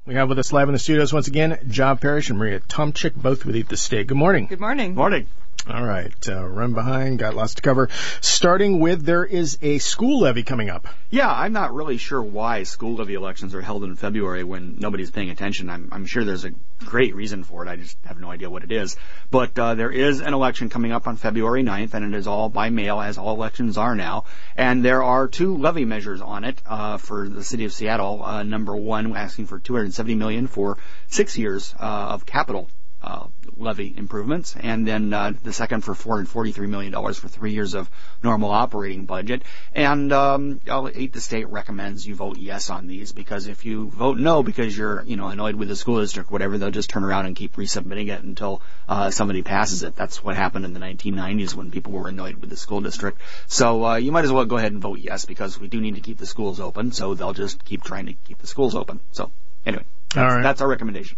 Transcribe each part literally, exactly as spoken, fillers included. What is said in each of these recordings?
We have with us live in the studios once again, Job Parrish and Maria Tomczyk, both with Eat the State. Good morning. Good morning. Morning. All right, uh, run behind, got lots to cover. Starting with, there is a school levy coming up. Yeah, I'm not really sure why school levy elections are held in February when nobody's paying attention. I'm, I'm sure there's a great reason for it. I just have no idea what it is. But uh, there is an election coming up on February ninth, and it is all by mail, as all elections are now. And there are two levy measures on it uh, for the city of Seattle. Uh, number one, asking for two hundred seventy million dollars for six years uh, of capital Uh, levy improvements, and then uh, the second for four hundred forty-three million dollars for three years of normal operating budget. And um, Eat the State recommends you vote yes on these, because if you vote no because you're, you know, annoyed with the school district, whatever, they'll just turn around and keep resubmitting it until uh, somebody passes it. That's what happened in the nineteen nineties when people were annoyed with the school district. So uh, you might as well go ahead and vote yes, because we do need to keep the schools open, so they'll just keep trying to keep the schools open. So anyway, that's, All right. that's our recommendation.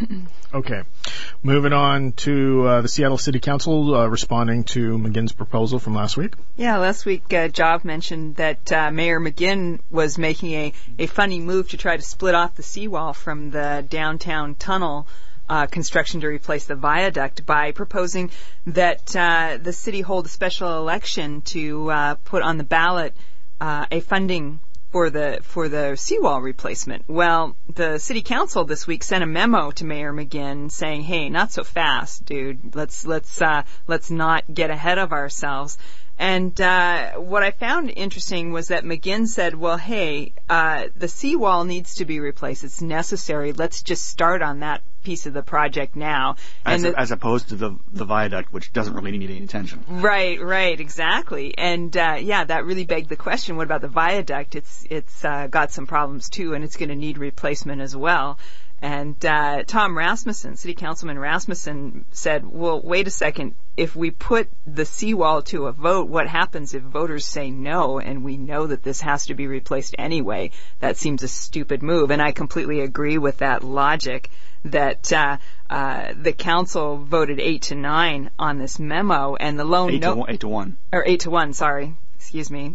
Okay. Moving on to uh, the Seattle City Council uh, responding to McGinn's proposal from last week. Yeah, last week uh, Job mentioned that uh, Mayor McGinn was making a, a funny move to try to split off the seawall from the downtown tunnel uh, construction to replace the viaduct by proposing that uh, the city hold a special election to uh, put on the ballot uh, a funding for the for the seawall replacement. Well, the city council this week sent a memo to Mayor McGinn saying, "Hey, not so fast, dude. Let's let's uh, let's not get ahead of ourselves." And uh, what I found interesting was that McGinn said, "Well, hey, uh, the seawall needs to be replaced. It's necessary. Let's just start on that piece of the project now." As, and the, as opposed to the the viaduct, which doesn't really need any attention. Right, right, exactly. And uh, yeah, that really begged the question: what about the viaduct? It's it's uh, got some problems too, and it's going to need replacement as well. And uh, Tom Rasmussen, City Councilman Rasmussen, said, "Well, wait a second. If we put the seawall to a vote, what happens if voters say no, and we know that this has to be replaced anyway? That seems a stupid move." And I completely agree with that logic. That uh, uh, the council voted eight to nine on this memo, and the lone eight no to one, eight to one or eight to one. Sorry, excuse me.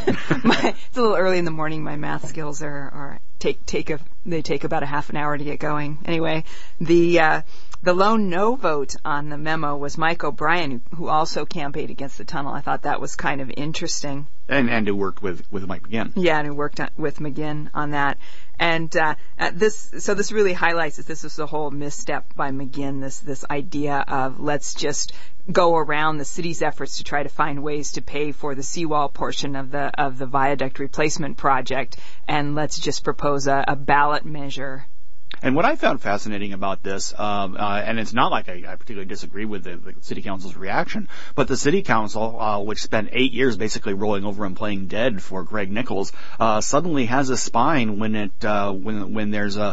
my, it's a little early in the morning. My math skills are, are take take a they take about a half an hour to get going. Anyway, the uh, the lone no vote on the memo was Mike O'Brien, who also campaigned against the tunnel. I thought that was kind of interesting. And and who worked with, with Mike McGinn. Yeah, and who worked on, with McGinn on that. And uh, uh, this, so this really highlights that this was a whole misstep by McGinn. This this idea of let's just go around the city's efforts to try to find ways to pay for the seawall portion of the of the viaduct replacement project, and let's just propose a, a ballot measure. And what I found fascinating about this, um, uh, and it's not like I, I particularly disagree with the, the city council's reaction, but the city council, uh, which spent eight years basically rolling over and playing dead for Greg Nichols, uh, suddenly has a spine when it uh, when when there's a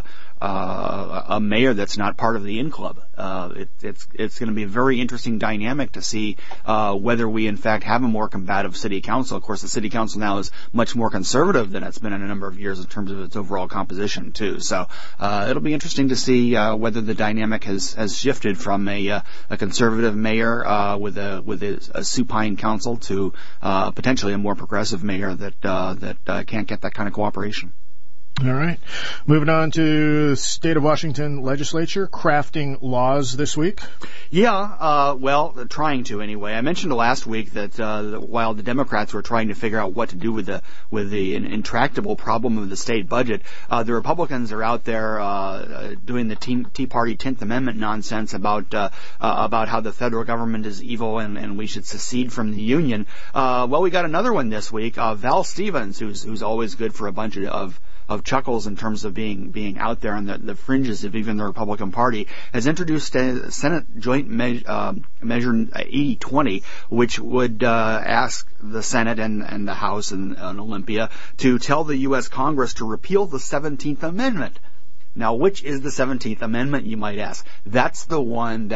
uh, a mayor that's not part of the in club. Uh, it, it's it's going to be a very interesting dynamic to see uh, whether we in fact have a more combative city council. Of course, the city council now is much more conservative than it's been in a number of years in terms of its overall composition too. So uh, it'll be interesting to see uh, whether the dynamic has, has shifted from a uh, a conservative mayor uh, with a with a, a supine council to uh, potentially a more progressive mayor that uh, that uh, can't get that kind of cooperation. All right. Moving on to State of Washington legislature crafting laws this week. Yeah, uh, well, trying to anyway. I mentioned last week that uh, while the Democrats were trying to figure out what to do with the with the intractable problem of the state budget, uh, the Republicans are out there uh, doing the Tea, Tea Party tenth Amendment nonsense about uh, uh, about how the federal government is evil and, and we should secede from the Union. Uh, well, we got another one this week. Uh, Val Stevens, who's who's always good for a bunch of, of of chuckles in terms of being being out there on the, the fringes of even the Republican Party, has introduced a Senate Joint me- uh, Measure eighty twenty, which would uh, ask the Senate and, and the House and, and Olympia to tell the U S Congress to repeal the seventeenth Amendment. Now, which is the seventeenth Amendment, you might ask? That's the one that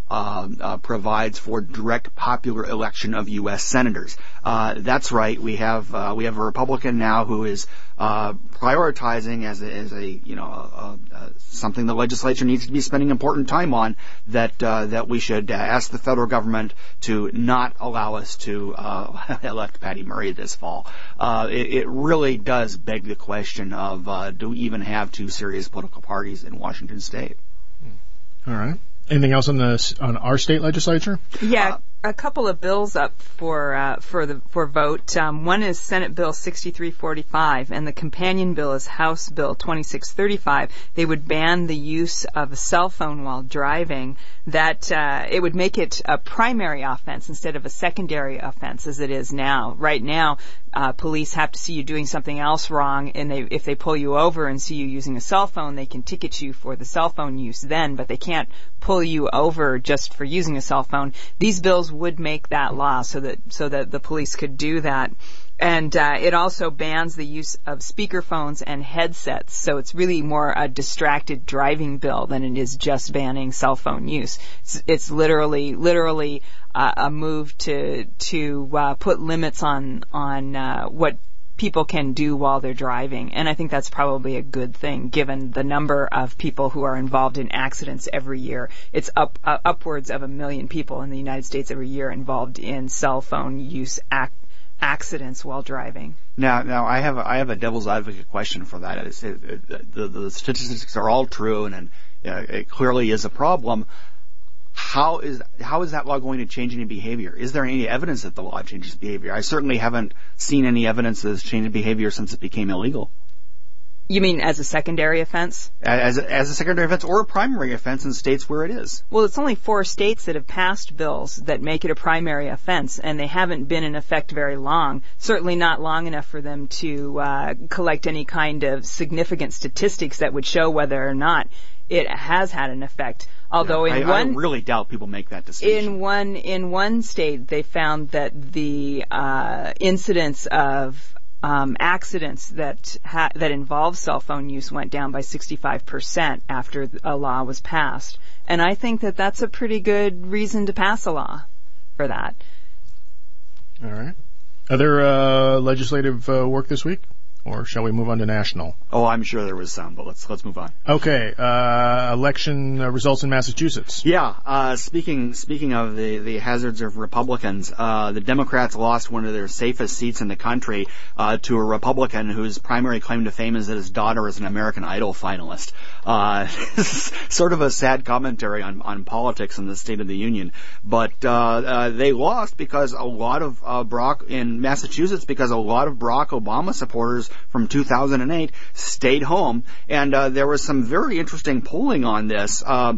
uh, uh, provides for direct popular election of U S senators. Uh, that's right. We have uh, we have a Republican now who is uh, prioritizing as a, as a you know a, a, something the legislature needs to be spending important time on. That uh, that we should ask the federal government to not allow us to uh, elect Patty Murray this fall. Uh, it, it really does beg the question of uh, do we even have two serious political parties in Washington State? All right. Anything else on the on our state legislature? Yeah, Uh, a couple of bills up for uh, for the for vote. Um, one is Senate Bill sixty-three forty-five, and the companion bill is House Bill twenty-six thirty-five. They would ban the use of a cell phone while driving. That uh, it would make it a primary offense instead of a secondary offense as it is now. Right now, uh, police have to see you doing something else wrong, and they, if they pull you over and see you using a cell phone, they can ticket you for the cell phone use then, but they can't pull you over just for using a cell phone. These bills would make that law so that so that the police could do that. And uh, it also bans the use of speakerphones and headsets, so it's really more a distracted driving bill than it is just banning cell phone use. It's, it's literally, literally uh, a move to to uh, put limits on on uh, what people can do while they're driving, and I think that's probably a good thing given the number of people who are involved in accidents every year. It's up uh, upwards of a million people in the United States every year involved in cell phone use ac- accidents while driving. Now, now I have a, I have a devil's advocate question for that. It's, it, it, the, the statistics are all true, and, and uh, it clearly is a problem. How is how is that law going to change any behavior? Is there any evidence that the law changes behavior? I certainly haven't seen any evidence that it's changed behavior since it became illegal. You mean as a secondary offense? As a, as a secondary offense or a primary offense in states where it is. Well, it's only four states that have passed bills that make it a primary offense, and they haven't been in effect very long. Certainly not long enough for them to uh, collect any kind of significant statistics that would show whether or not it has had an effect. Although yeah, in I, one, I really doubt people make that distinction. In one in one state, they found that the uh, incidence of um, accidents that ha- that involve cell phone use went down by sixty-five percent after a law was passed, and I think that that's a pretty good reason to pass a law for that. All right. Other uh, legislative uh, work this week? Or shall we move on to national? Oh, I'm sure there was some, but let's let's move on. Okay, uh, election uh, results in Massachusetts. Yeah, uh, speaking speaking of the, the hazards of Republicans, uh, the Democrats lost one of their safest seats in the country uh, to a Republican whose primary claim to fame is that his daughter is an American Idol finalist. Uh, sort of a sad commentary on, on politics in the State of the Union. But uh, uh, they lost because a lot of uh, Barack in Massachusetts because a lot of Barack Obama supporters from two thousand eight stayed home, and uh, there was some very interesting polling on this. Uh,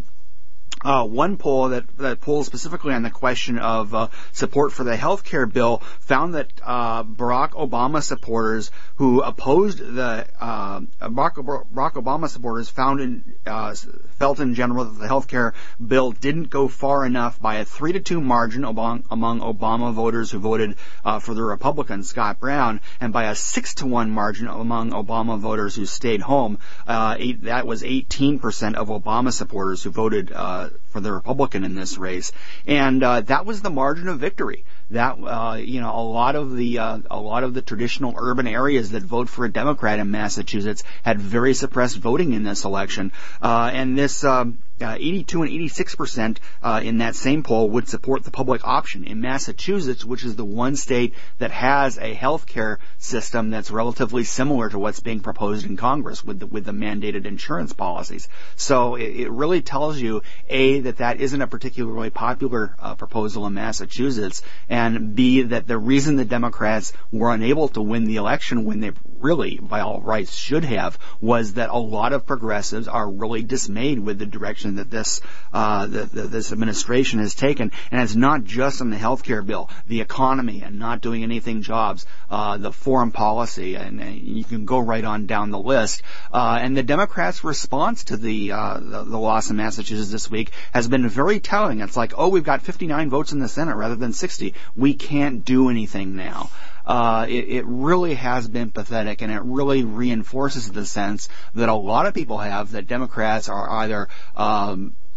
Uh, one poll that, that polls specifically on the question of uh, support for the health care bill found that uh, Barack Obama supporters who opposed the uh, Barack, Barack Obama supporters found in, uh, felt in general that the health care bill didn't go far enough by a three to two margin among, among Obama voters who voted uh, for the Republican Scott Brown, and by a six to one margin among Obama voters who stayed home. Uh, eight, that was eighteen percent of Obama supporters who voted uh, for the Republican in this race, and uh, that was the margin of victory. That uh, you know, a lot of the uh, a lot of the traditional urban areas that vote for a Democrat in Massachusetts had very suppressed voting in this election, uh, and this. Um, Uh, eighty-two and eighty-six percent uh, in that same poll would support the public option. In Massachusetts, which is the one state that has a health care system that's relatively similar to what's being proposed in Congress with the, with the mandated insurance policies. So it, it really tells you, A, that that isn't a particularly popular uh, proposal in Massachusetts, and B, that the reason the Democrats were unable to win the election when they really, by all rights, should have, was that a lot of progressives are really dismayed with the direction that this uh, that, that this administration has taken, and it's not just on the health care bill, the economy and not doing anything jobs, uh, the foreign policy, and, and you can go right on down the list. Uh, and the Democrats' response to the, uh, the the loss in Massachusetts this week has been very telling. It's like, oh, we've got fifty-nine votes in the Senate rather than sixty. We can't do anything now. Uh, it, it really has been pathetic, and it really reinforces the sense that a lot of people have that Democrats are either um,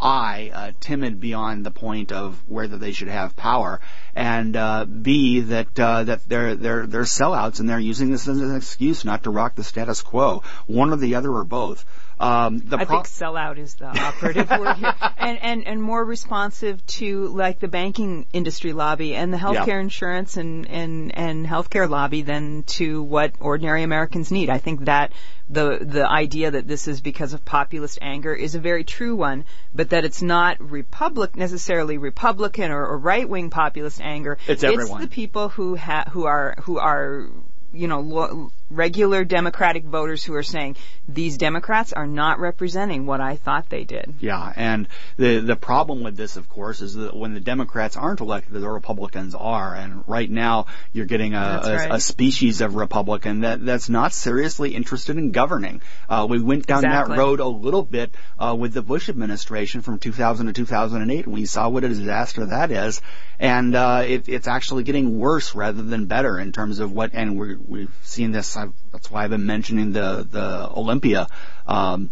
I, uh, timid beyond the point of whether they should have power, and uh, B, that uh, that they're they're they're sellouts and they're using this as an excuse not to rock the status quo. One or the other or both. Um, the I pro- think sellout is the operative word here, and, and and more responsive to like the banking industry lobby and the healthcare yeah. insurance and and and healthcare lobby than to what ordinary Americans need. I think that the the idea that this is because of populist anger is a very true one, but that it's not republic necessarily Republican or, or right wing populist anger. It's everyone. It's the people who ha- who are who are. you know, lo- regular Democratic voters who are saying these Democrats are not representing what I thought they did. Yeah, and the the problem with this, of course, is that when the Democrats aren't elected, the Republicans are, and right now you're getting a, a, right. a species of Republican that that's not seriously interested in governing. Uh, we went down Exactly. that road a little bit uh, with the Bush administration from two thousand to two thousand eight, and we saw what a disaster that is, and uh, it, it's actually getting worse rather than better in terms of what, and we're We've seen this. I've, that's why I've been mentioning the the Olympia um,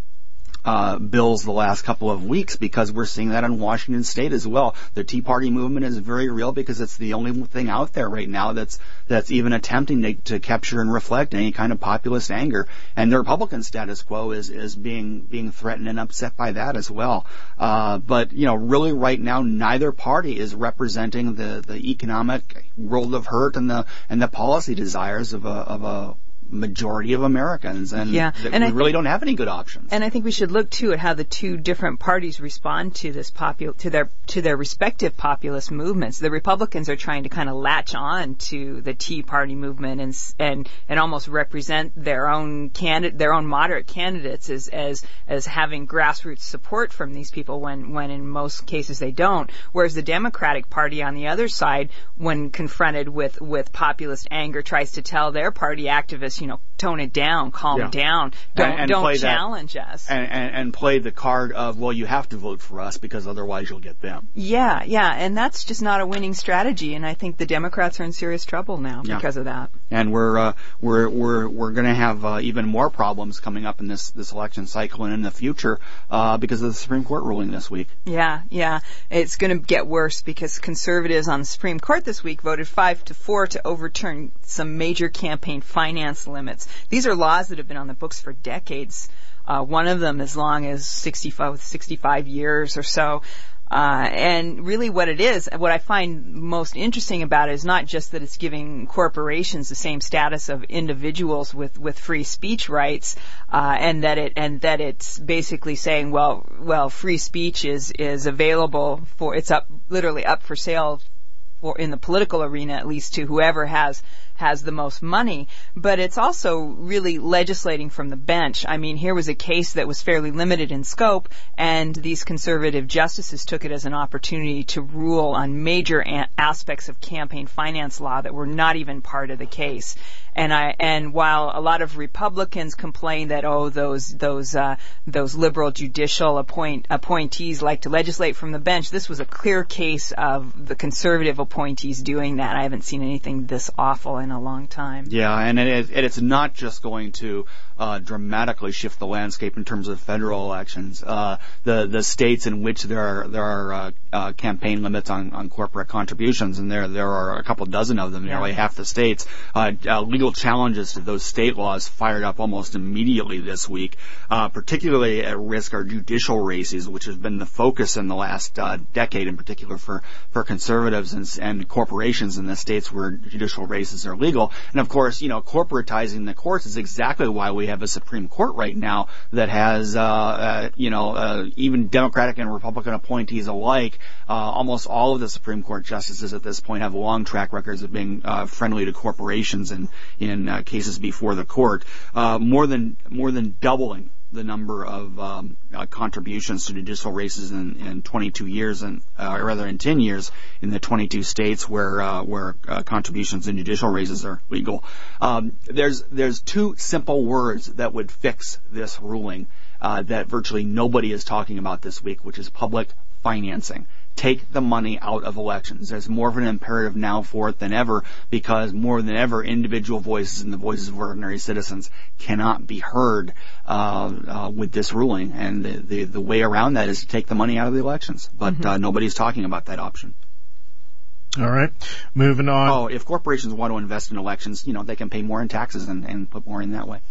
uh, bills the last couple of weeks, because we're seeing that in Washington State as well. The Tea Party movement is very real because it's the only thing out there right now that's that's even attempting to, to capture and reflect any kind of populist anger. And the Republican status quo is is being being threatened and upset by that as well. Uh, but you know, really, right now, neither party is representing the the economic world of hurt and the and the policy desires of a of a majority of Americans, and, yeah. th- and we I really th- don't have any good options. And I think we should look too at how the two different parties respond to this popul- to their to their respective populist movements. The Republicans are trying to kind of latch on to the Tea Party movement and and and almost represent their own candidate, their own moderate candidates as as as having grassroots support from these people, when when in most cases they don't. Whereas the Democratic Party on the other side, when confronted with with populist anger, tries to tell their party activists, you know, tone it down, calm Yeah. down, don't And- and don't play that- challenge us. And, and, and play the card of, well, you have to vote for us because otherwise you'll get them. Yeah, yeah, and that's just not a winning strategy, and I think the Democrats are in serious trouble now Yeah. because of that. And we're uh, we're we're we're going to have uh, even more problems coming up in this this election cycle and in the future uh, because of the Supreme Court ruling this week. Yeah, yeah, it's going to get worse because conservatives on the Supreme Court this week voted five to four to overturn some major campaign finance limits. These are laws that have been on the books for decades. Uh, one of them as long as sixty-five, sixty-five years or so. Uh, and really what it is, what I find most interesting about it is not just that it's giving corporations the same status of individuals with, with free speech rights, uh, and that it, and that it's basically saying, well, well, free speech is, is available for, it's up, literally up for sale for, in the political arena, at least, to whoever has has the most money, but it's also really legislating from the bench. I mean, here was a case that was fairly limited in scope, and these conservative justices took it as an opportunity to rule on major a- aspects of campaign finance law that were not even part of the case. And I and while a lot of Republicans complain that oh those those uh, those liberal judicial appoint appointees like to legislate from the bench, this was a clear case of the conservative appointees doing that. I haven't seen anything this awful in a long time. Yeah, and it, it, it's not just going to uh, dramatically shift the landscape in terms of federal elections. Uh, the the states in which there are there are uh, uh, campaign limits on, on corporate contributions, and there there are a couple dozen of them, Yeah. nearly half the states. Uh, uh, legal challenges to those state laws fired up almost immediately this week. Uh, particularly at risk are judicial races, which has been the focus in the last uh, decade, in particular for for conservatives and, and corporations in the states where judicial races are legal. And of course, you know, corporatizing the courts is exactly why we have a Supreme Court right now that has, uh, uh you know, uh, even Democratic and Republican appointees alike. Uh, almost all of the Supreme Court justices at this point have long track records of being uh, friendly to corporations in in uh, cases before the court. Uh, more than more than doubling the number of um, uh, contributions to judicial races in, in twenty-two years, and uh, or rather in ten years in the twenty-two states where uh, where uh, contributions in judicial races are legal. Um, there's there's two simple words that would fix this ruling uh, that virtually nobody is talking about this week, which is public financing. take the money out of elections. There's more of an imperative now for it than ever, because more than ever, individual voices and the voices of ordinary citizens cannot be heard uh, uh, with this ruling. And the, the, the way around that is to take the money out of the elections. But mm-hmm. uh, nobody's talking about that option. All right. Moving on. Oh, if corporations want to invest in elections, you know, they can pay more in taxes and, and put more in that way.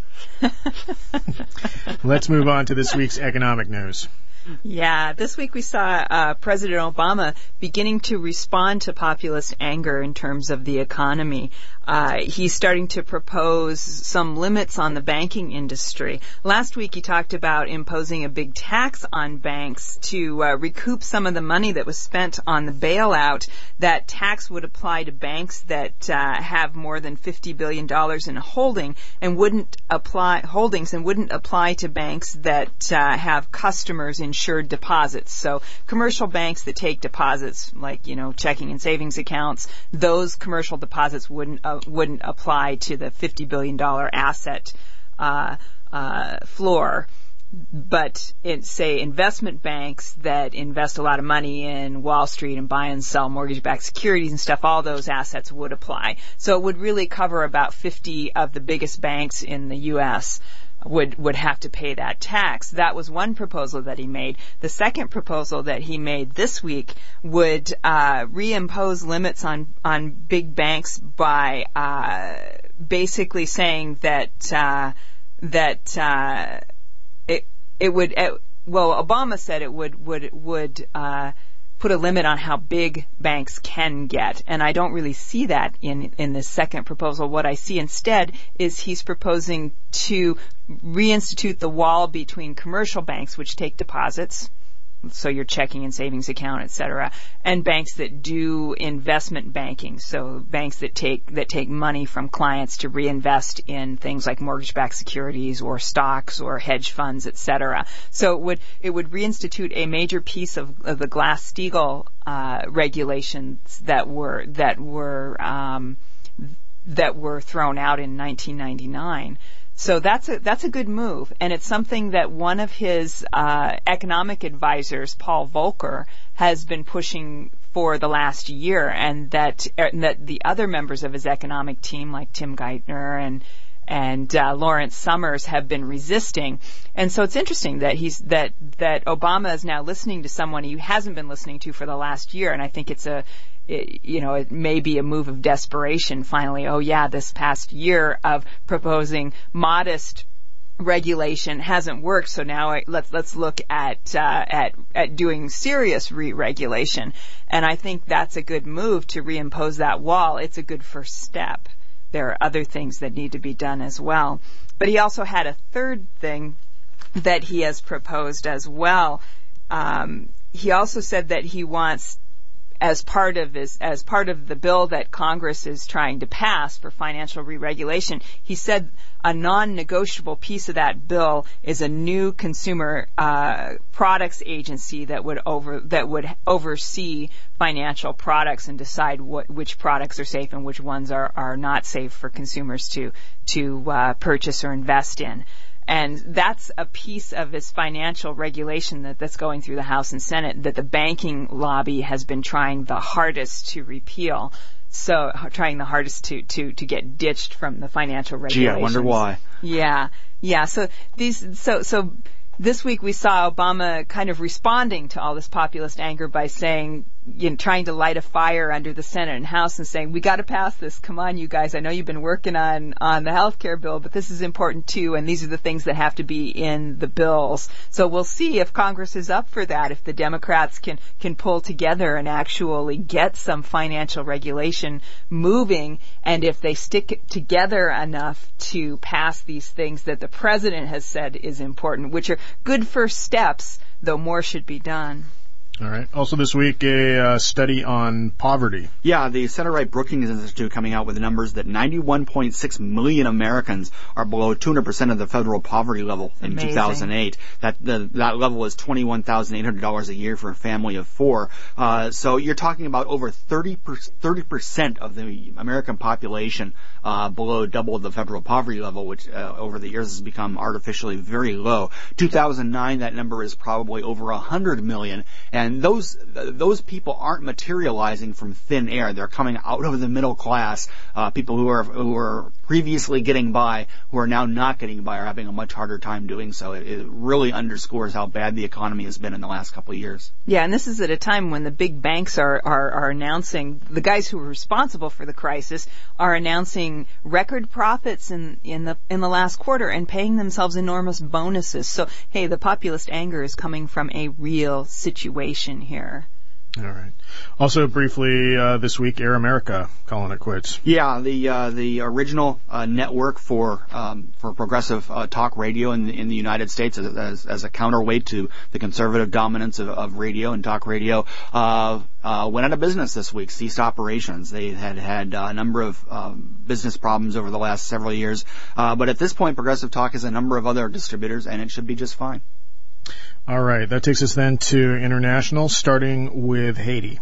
Let's move on to this week's economic news. Yeah, this week we saw uh, President Obama beginning to respond to populist anger in terms of the economy. Uh, he's starting to propose some limits on the banking industry. Last week he talked about imposing a big tax on banks to uh, recoup some of the money that was spent on the bailout. That tax would apply to banks that uh, have more than fifty billion dollars in holding and wouldn't apply holdings and wouldn't apply to banks that uh, have customers insured deposits. So commercial banks that take deposits like, you know, checking and savings accounts, those commercial deposits wouldn't uh, wouldn't apply to the fifty billion dollars asset uh, uh, floor. But in, say, investment banks that invest a lot of money in Wall Street and buy and sell mortgage-backed securities and stuff, all those assets would apply. So it would really cover about fifty of the biggest banks in the U S would would have to pay that tax. That was one proposal that he made. The second proposal that he made this week would uh, reimpose limits on on big banks by uh, basically saying that uh, that uh, it it would it, well Obama said it would would would uh, put a limit on how big banks can get. And I don't really see that in, in this second proposal. What I see instead is he's proposing to reinstitute the wall between commercial banks, which take deposits, so your checking and savings account, et cetera, and banks that do investment banking, so banks that take that take money from clients to reinvest in things like mortgage-backed securities or stocks or hedge funds, et cetera. So it would it would reinstitute a major piece of, of the Glass-Steagall uh, regulations that were that were um, that were thrown out in nineteen ninety-nine. So that's a that's a good move, and it's something that one of his uh, economic advisors, Paul Volcker, has been pushing for the last year, and that and that the other members of his economic team, like Tim Geithner and and uh, Lawrence Summers, have been resisting. And so it's interesting that he's that that Obama is now listening to someone he hasn't been listening to for the last year, and I think it's a It, you know, it may be a move of desperation finally. Oh yeah, this past year of proposing modest regulation hasn't worked, so now I, let's let's look at uh, at at doing serious re-regulation. And I think that's a good move to reimpose that wall. It's a good first step. There are other things that need to be done as well. But he also had a third thing that he has proposed as well. Um, he also said that he wants, as part of his, as part of the bill that Congress is trying to pass for financial re-regulation, he said a non-negotiable piece of that bill is a new consumer uh, products agency that would over that would oversee financial products and decide what which products are safe and which ones are are not safe for consumers to to uh, purchase or invest in. And that's a piece of his financial regulation that, that's going through the House and Senate that the banking lobby has been trying the hardest to repeal. So trying the hardest to, to, to get ditched from the financial regulations. Gee, I wonder why. Yeah. Yeah. So these, so, so this week we saw Obama kind of responding to all this populist anger by saying, you know, trying to light a fire under the Senate and House and saying, we got to pass this. Come on, you guys. I know you've been working on, on the health care bill, but this is important too, and these are the things that have to be in the bills. So we'll see if Congress is up for that, if the Democrats can, can pull together and actually get some financial regulation moving, and if they stick together enough to pass these things that the president has said is important, which are good first steps, though more should be done. All right. Also this week, a uh, study on poverty. Yeah, the Center Right Brookings Institute coming out with numbers that ninety-one point six million Americans are below two hundred percent of the federal poverty level in Amazing. two thousand eight. That the, that level is twenty-one thousand eight hundred dollars a year for a family of four. Uh, so you're talking about over thirty percent of the American population uh, below double the federal poverty level, which uh, over the years has become artificially very low. two thousand nine, that number is probably over one hundred million. And And those those people aren't materializing from thin air. They're coming out of the middle class. Uh, people who are who are previously getting by, who are now not getting by, are having a much harder time doing so. It, it really underscores how bad the economy has been in the last couple of years. Yeah, and this is at a time when the big banks are, are, are announcing, the guys who were responsible for the crisis are announcing record profits in, in the in the last quarter and paying themselves enormous bonuses. So, hey, the populist anger is coming from a real situation here. All right. Also, briefly, uh, this week, Air America calling it quits. Yeah, the uh, the original uh, network for um, for progressive uh, talk radio in the, in the United States as, as, as a counterweight to the conservative dominance of, of radio and talk radio uh, uh, went out of business this week, ceased operations. They had had uh, a number of um, business problems over the last several years, uh, but at this point, Progressive Talk has a number of other distributors, and it should be just fine. All right. That takes us then to international, starting with Haiti.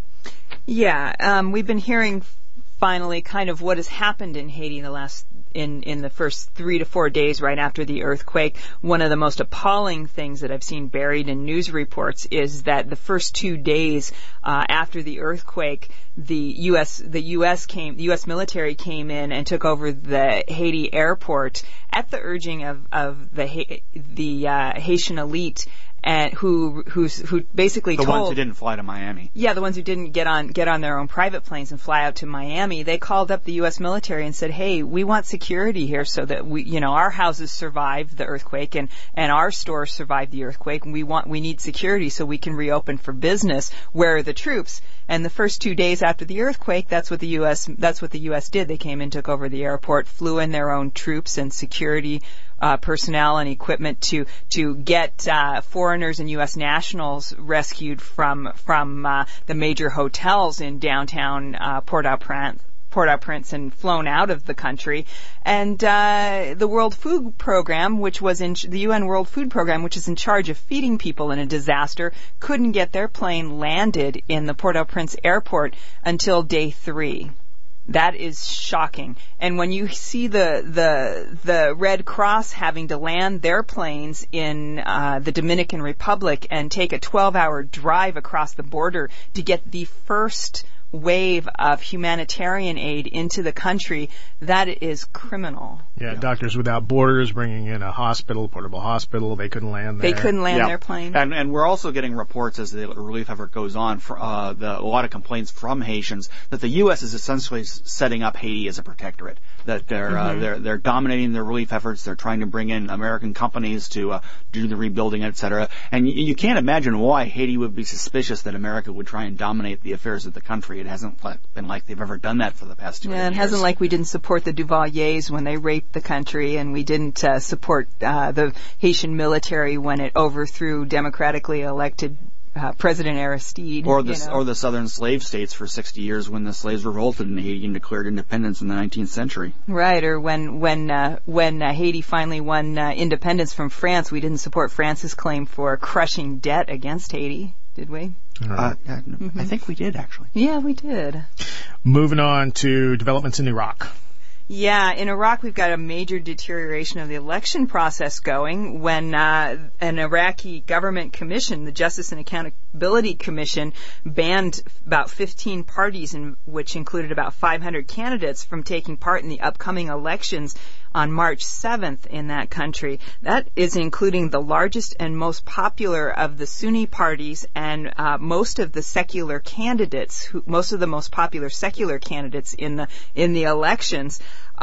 Yeah, um, we've been hearing finally kind of what has happened in Haiti in the last in in the first three to four days right after the earthquake. One of the most appalling things that I've seen buried in news reports is that the first two days uh, after the earthquake, the U S the U S came the U S military came in and took over the Haiti airport at the urging of of the the uh, Haitian elite. And who who's who basically the told the ones who didn't fly to Miami. Yeah, the ones who didn't get on get on their own private planes and fly out to Miami. They called up the U S military and said, "Hey, we want security here so that we, you know, our houses survived the earthquake and and our stores survived the earthquake, and we want we need security so we can reopen for business. Where are the troops?" And the first two days after the earthquake, that's what the U S that's what the U S did. They came in, took over the airport, flew in their own troops and security Uh, personnel and equipment to to get uh, foreigners and U S nationals rescued from from uh, the major hotels in downtown uh, Port-au-Prince. Port-au-Prince and flown out of the country, and uh, the World Food Program, which was in the U N World Food Program, which is in charge of feeding people in a disaster, couldn't get their plane landed in the Port-au-Prince airport until day three. That is shocking. And when you see the the the Red Cross having to land their planes in uh, the Dominican Republic and take a twelve-hour drive across the border to get the first wave of humanitarian aid into the country, that is criminal. Yeah, yeah. Doctors Without Borders bringing in a hospital, portable hospital. They couldn't land there. They couldn't land yeah. their plane. And, and we're also getting reports as the relief effort goes on, for, uh, the, a lot of complaints from Haitians that the U S is essentially setting up Haiti as a protectorate. That they're mm-hmm. uh, they're they're dominating the relief efforts. They're trying to bring in American companies to uh, do the rebuilding, et cetera. And you, you can't imagine why Haiti would be suspicious that America would try and dominate the affairs of the country. It hasn't been like they've ever done that for the past two yeah, years. It hasn't like we didn't support the Duvaliers when they raped the country, and we didn't uh, support uh, the Haitian military when it overthrew democratically elected Uh, President Aristide. Or the, you know. or the southern slave states for sixty years when the slaves revolted in Haiti and declared independence in the nineteenth century. Right, or when when uh, when uh, Haiti finally won uh, independence from France, we didn't support France's claim for crushing debt against Haiti, did we? Uh, uh, no, mm-hmm. I think we did, actually. Yeah, we did. Moving on to developments in Iraq. Yeah, in Iraq we've got a major deterioration of the election process going when uh, an Iraqi government commission, the Justice and Accountability Commission, banned about fifteen parties, in, which included about five hundred candidates, from taking part in the upcoming elections on March seventh in that country. That is including the largest and most popular of the Sunni parties and uh, most of the secular candidates, who, most of the most popular secular candidates in the in the elections.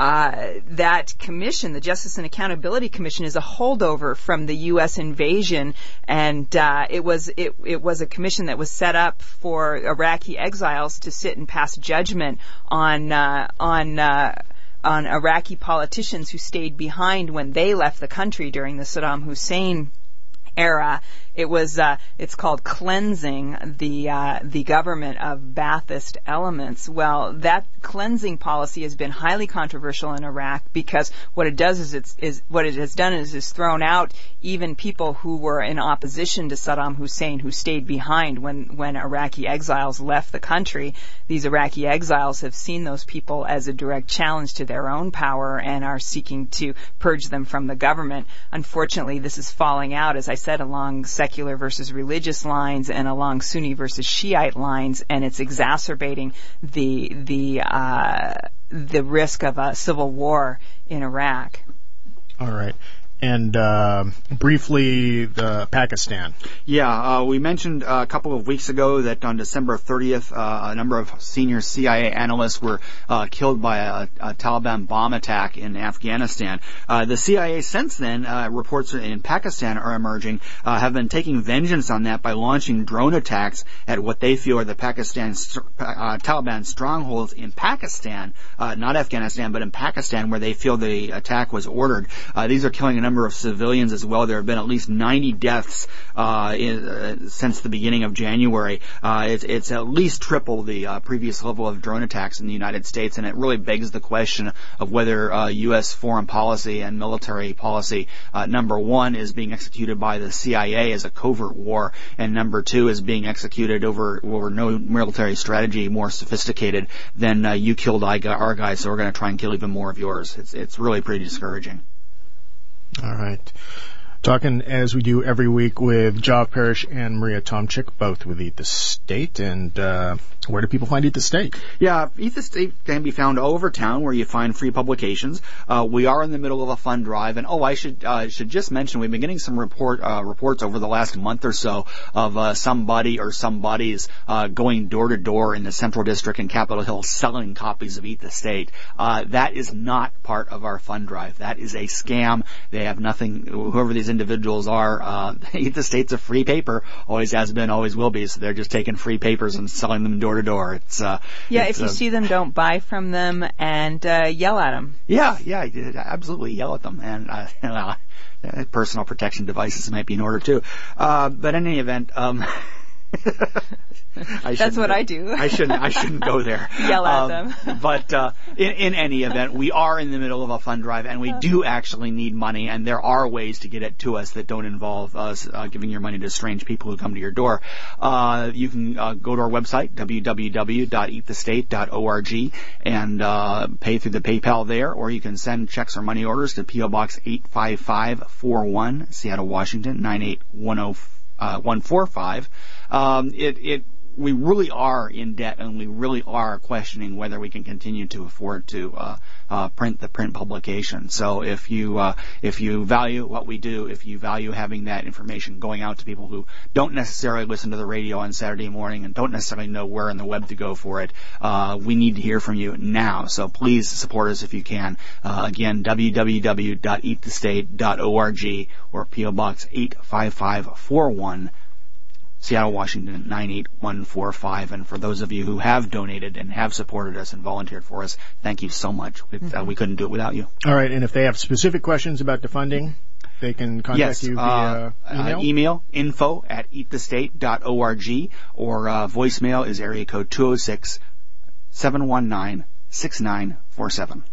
Uh, that commission, the Justice and Accountability Commission, is a holdover from the U S invasion, and uh, it was it, it was a commission that was set up for Iraqi exiles to sit and pass judgment on uh, on. Uh, on Iraqi politicians who stayed behind when they left the country during the Saddam Hussein era. It was, uh, it's called cleansing the, uh, the government of Ba'athist elements. Well, that cleansing policy has been highly controversial in Iraq because what it does is it's, is, what it has done is it's thrown out even people who were in opposition to Saddam Hussein who stayed behind when, when Iraqi exiles left the country. These Iraqi exiles have seen those people as a direct challenge to their own power and are seeking to purge them from the government. Unfortunately, this is falling out, as I said, alongside secular versus religious lines and along Sunni versus Shiite lines, and it's exacerbating the the uh, the risk of a civil war in Iraq. All right. And uh, briefly, the Pakistan. Yeah, uh, we mentioned uh, a couple of weeks ago that on December thirtieth, uh, a number of senior C I A analysts were uh, killed by a, a Taliban bomb attack in Afghanistan. Uh, the C I A since then, uh, reports in Pakistan are emerging, uh, have been taking vengeance on that by launching drone attacks at what they feel are the Pakistan uh, Taliban strongholds in Pakistan, uh, not Afghanistan, but in Pakistan, where they feel the attack was ordered. Uh, these are killing a number of civilians as well. There have been at least ninety deaths uh, in, uh, since the beginning of January. Uh, it's, it's at least triple the uh, previous level of drone attacks in the United States, and it really begs the question of whether uh, U S foreign policy and military policy, uh, number one, is being executed by the C I A as a covert war, and number two is being executed over, over no military strategy more sophisticated than uh, you killed our guys, so we're going to try and kill even more of yours. It's, it's really pretty discouraging. All right. Talking, as we do every week, with Job Parrish and Maria Tomchik, both with Eat the State. And uh, where do people find Eat the State? Yeah, Eat the State can be found all over town where you find free publications. Uh, we are in the middle of a fund drive. And, oh, I should uh, should just mention, we've been getting some report uh, reports over the last month or so of uh, somebody or somebodies uh, going door to door in the Central District and Capitol Hill selling copies of Eat the State. Uh, that is not part of our fund drive. That is a scam. They have nothing, whoever these individuals are, uh, Eat the State's a free paper, always has been, always will be, so they're just taking free papers and selling them door to door. It's, uh, yeah, it's, if you uh, see them, don't buy from them, and, uh, yell at them. Yeah, yeah, absolutely yell at them, and, uh, well, personal protection devices might be in order too. Uh, but in any event, um, I That's what I do. I shouldn't. I shouldn't go there. Yell at um, them. But uh, in, in any event, we are in the middle of a fund drive, and we do actually need money. And there are ways to get it to us that don't involve us uh, giving your money to strange people who come to your door. Uh, you can uh, go to our website w w w dot eat the state dot org and uh, pay through the PayPal there, or you can send checks or money orders to P O Box eight five five four one, Seattle, Washington nine eight one four five. Um, it it. We really are in debt, and we really are questioning whether we can continue to afford to uh, uh, print the print publication. So if you uh, if you value what we do, if you value having that information going out to people who don't necessarily listen to the radio on Saturday morning and don't necessarily know where on the web to go for it, uh, we need to hear from you now. So please support us if you can. Uh, again, w w w dot eat the state dot org or P O Box eight five five four one. Seattle, Washington nine eight one four five. And for those of you who have donated and have supported us and volunteered for us, thank you so much. We, mm-hmm. uh, we couldn't do it without you. All right, and if they have specific questions about the funding, they can contact yes, you via uh, email? Uh, email, info at eat the state dot org, or uh, voicemail is area code two oh six, seven one nine, six nine four seven.